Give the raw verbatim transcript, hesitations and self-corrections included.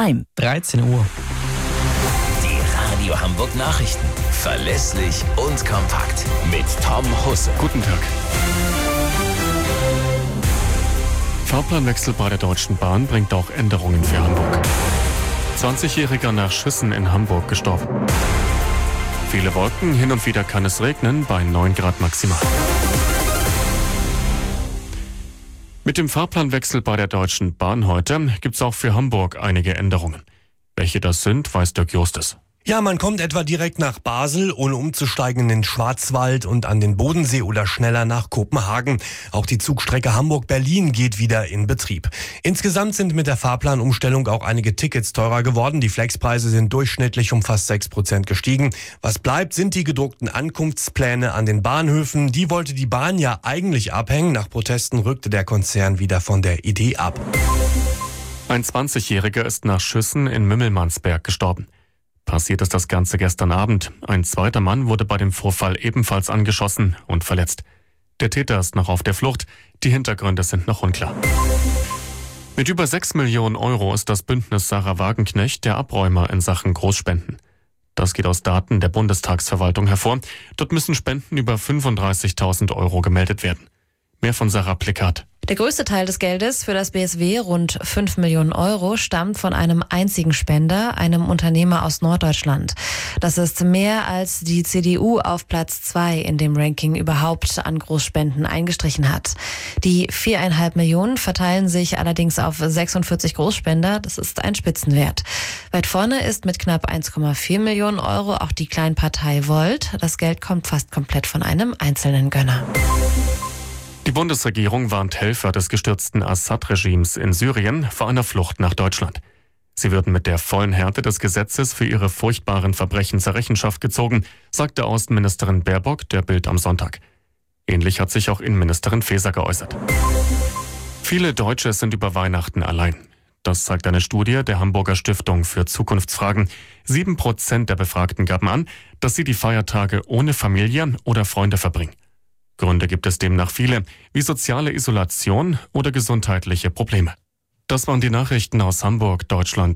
Time, dreizehn Uhr. Die Radio Hamburg Nachrichten. Verlässlich und kompakt. Mit Tom Husse. Guten Tag. Fahrplanwechsel bei der Deutschen Bahn bringt auch Änderungen für Hamburg. zwanzigjähriger nach Schüssen in Hamburg gestorben. Viele Wolken, hin und wieder kann es regnen, bei neun Grad maximal. Mit dem Fahrplanwechsel bei der Deutschen Bahn heute gibt es auch für Hamburg einige Änderungen. Welche das sind, weiß Dirk Justus. Ja, man kommt etwa direkt nach Basel, ohne umzusteigen in den Schwarzwald und an den Bodensee oder schneller nach Kopenhagen. Auch die Zugstrecke Hamburg-Berlin geht wieder in Betrieb. Insgesamt sind mit der Fahrplanumstellung auch einige Tickets teurer geworden. Die Flexpreise sind durchschnittlich um fast sechs Prozent gestiegen. Was bleibt, sind die gedruckten Ankunftspläne an den Bahnhöfen. Die wollte die Bahn ja eigentlich abhängen. Nach Protesten rückte der Konzern wieder von der Idee ab. Ein zwanzigjähriger ist nach Schüssen in Mümmelmannsberg gestorben. Passiert ist das Ganze gestern Abend. Ein zweiter Mann wurde bei dem Vorfall ebenfalls angeschossen und verletzt. Der Täter ist noch auf der Flucht. Die Hintergründe sind noch unklar. Mit über sechs Millionen Euro ist das Bündnis Sarah Wagenknecht der Abräumer in Sachen Großspenden. Das geht aus Daten der Bundestagsverwaltung hervor. Dort müssen Spenden über fünfunddreißigtausend Euro gemeldet werden. Mehr von Sarah Plikat. Der größte Teil des Geldes für das B S W, rund fünf Millionen Euro, stammt von einem einzigen Spender, einem Unternehmer aus Norddeutschland. Das ist mehr als die C D U auf Platz zwei in dem Ranking überhaupt an Großspenden eingestrichen hat. Die viereinhalb Millionen verteilen sich allerdings auf sechsundvierzig Großspender. Das ist ein Spitzenwert. Weit vorne ist mit knapp eins Komma vier Millionen Euro auch die Kleinpartei Volt. Das Geld kommt fast komplett von einem einzelnen Gönner. Die Bundesregierung warnt Helfer des gestürzten Assad-Regimes in Syrien vor einer Flucht nach Deutschland. Sie würden mit der vollen Härte des Gesetzes für ihre furchtbaren Verbrechen zur Rechenschaft gezogen, sagte Außenministerin Baerbock der Bild am Sonntag. Ähnlich hat sich auch Innenministerin Faeser geäußert. Viele Deutsche sind über Weihnachten allein. Das zeigt eine Studie der Hamburger Stiftung für Zukunftsfragen. Sieben Prozent der Befragten gaben an, dass sie die Feiertage ohne Familie oder Freunde verbringen. Gründe gibt es demnach viele, wie soziale Isolation oder gesundheitliche Probleme. Das waren die Nachrichten aus Hamburg, Deutschland.